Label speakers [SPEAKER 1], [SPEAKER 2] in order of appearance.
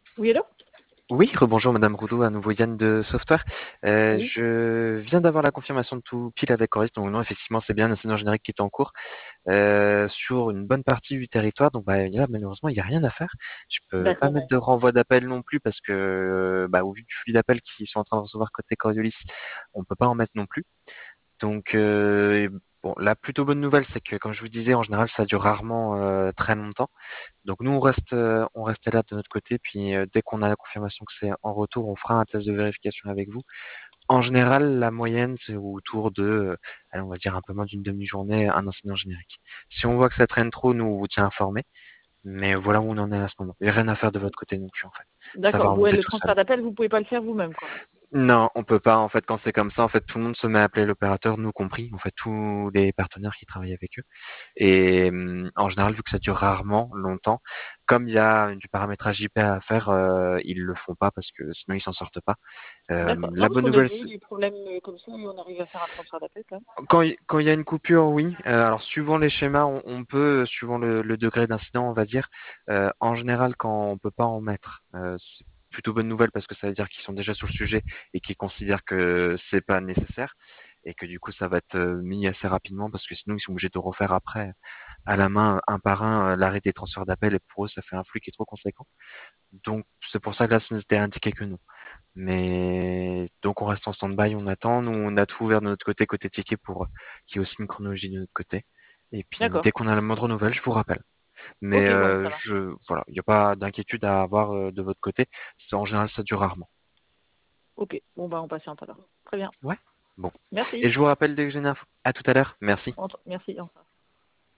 [SPEAKER 1] Oui, allô?
[SPEAKER 2] Oui, rebonjour Madame Roudot, à nouveau Yann de Software.
[SPEAKER 1] Oui,
[SPEAKER 2] Je viens d'avoir la confirmation de tout pile avec Coris, donc non, effectivement, c'est bien un incident générique qui est en cours sur une bonne partie du territoire. Donc là, malheureusement, il n'y a rien à faire. Je peux pas mettre
[SPEAKER 1] d'accord.
[SPEAKER 2] de renvoi d'appel non plus parce que au vu du flux d'appels qu'ils sont en train de recevoir côté Coriolis, on peut pas en mettre non plus. Donc bon, la plutôt bonne nouvelle, c'est que comme je vous disais, en général, ça dure rarement très longtemps. Donc nous, on reste là de notre côté, puis dès qu'on a la confirmation que c'est en retour, on fera un test de vérification avec vous. En général, la moyenne, c'est autour de, allez, on va dire un peu moins d'une demi-journée, un incident générique. Si on voit que ça traîne trop, nous, on vous tient informé. Mais voilà où on en est à ce moment. Il n'y a rien à faire de votre côté non plus, en fait. Ça va
[SPEAKER 1] D'accord. Ouais,
[SPEAKER 2] remonter
[SPEAKER 1] le
[SPEAKER 2] tout seul.
[SPEAKER 1] transfert d'appel, vous pouvez pas le faire vous-même, quoi.
[SPEAKER 2] Non, on peut pas. En fait, quand c'est comme ça, en fait, tout le monde se met à appeler l'opérateur, nous compris. En fait, tous les partenaires qui travaillent avec eux. Et en général, vu que ça dure rarement longtemps, comme il y a du paramétrage IP à faire, ils le font pas parce que sinon ils s'en sortent pas.
[SPEAKER 1] D'accord. Non,
[SPEAKER 2] La
[SPEAKER 1] parce
[SPEAKER 2] bonne
[SPEAKER 1] qu'on a
[SPEAKER 2] nouvelle,
[SPEAKER 1] déjà eu des problèmes comme ça et on arrive à faire un transfert d'appel, quand même.
[SPEAKER 2] quand il y a une coupure, oui. Alors suivant les schémas, on peut, suivant le degré d'incident, on va dire. En général, quand on peut pas en mettre, c'est plutôt bonne nouvelle parce que ça veut dire qu'ils sont déjà sur le sujet et qu'ils considèrent que c'est pas nécessaire et que du coup ça va être mis assez rapidement parce que sinon ils sont obligés de refaire après à la main un par un l'arrêt des transferts d'appel et pour eux ça fait un flux qui est trop conséquent. Donc c'est pour ça que là ça nous était indiqué que non. Mais donc on reste en stand-by, on attend. Nous, on a tout ouvert de notre côté, côté ticket, pour qu'il y ait aussi une chronologie de notre côté. Et puis
[SPEAKER 1] D'accord.
[SPEAKER 2] dès qu'on a la moindre nouvelle, je vous rappelle. Mais
[SPEAKER 1] Ok, bon, bah, ça marche.
[SPEAKER 2] voilà, il n'y a pas d'inquiétude à avoir de votre côté. En général, ça dure rarement.
[SPEAKER 1] Ok. Bon, bah, on patiente alors. Très bien.
[SPEAKER 2] Ouais. Bon. Et
[SPEAKER 1] Merci.
[SPEAKER 2] je vous rappelle dès que j'ai une info. À tout à l'heure. Merci.
[SPEAKER 1] Merci. Au revoir.